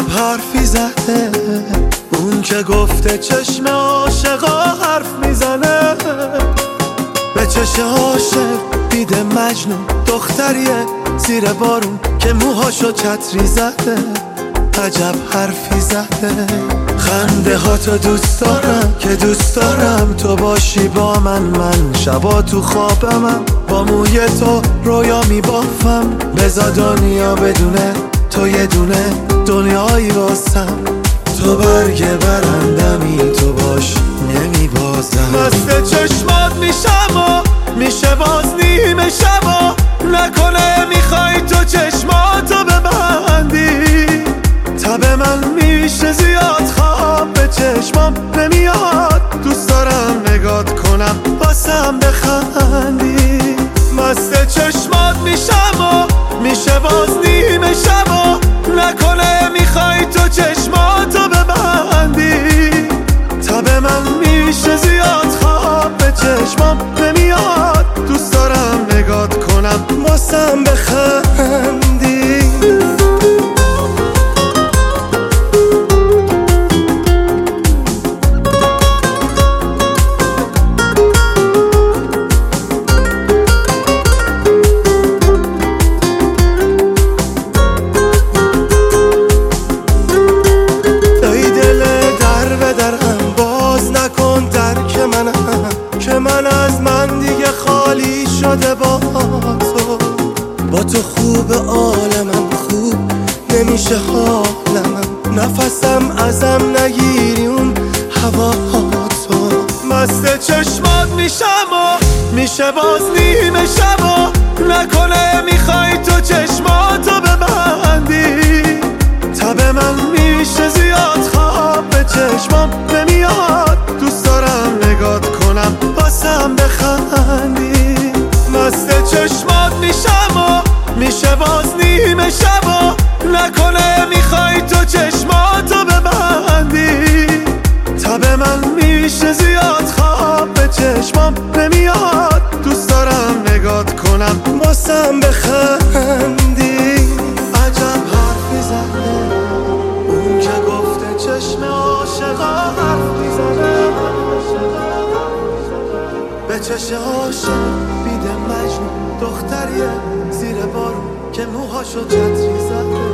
عجب حرفی زده اون که گفته چشم عاشقا حرف میزنه. به چشم عاشق دیده مجنون دختریه زیر بارون که موهاشو چتری زده. عجب حرفی زده. خنده ها تو دوست دارم که دوست دارم تو باشی با من شبا تو خوابمم با موی تو رویا میبافم. بذار دنیا بدونه تو یه دونه دنیایی واسم. تو برگ برندمی تو باش نمیبازم. مست چشمات میشم و میشه باز نیمه شبا. نکنه میخوای تو چشماتو ببندی. تب من میشه زیاد خواب به چشمام نمیاد. دوست دارم نگات کنم واسم بخندی. مست چشمات میشم و میشه باز نیمه شبا. نکنه میخوای تو چشماتو ببندی. تب من میشه زیاد خواب به چشمام نمیاد. دوست دارم نگات کنم واسم بخندی. من از من دیگه خالی شده با تو خوب عالمم خوب نمیشه حالمم. نفسم ازم نگیری اون هواتو. مست چشمات میشم و میشه باز نیمه شبا. نکنه میخوای تو چشماتو ببندی. تب من میشه زیاد خواب به چشمام نمیاد. دوست دارم نگات کنم واسم بخندی. مست چشمات میشم و میشه باز نیمه شبا. نکنه میخوای تو چشماتو ببندی. تب من میشه زیاد خواب به چشمام نمیاد. دوست دارم نگات کنم واسم بخندی. عجب حرفی زده اون که گفته چشم عاشقا حرف میزنه. به چشم عاشق بیده مجنون دختریه زیر بارون که موهاشو چتری زده.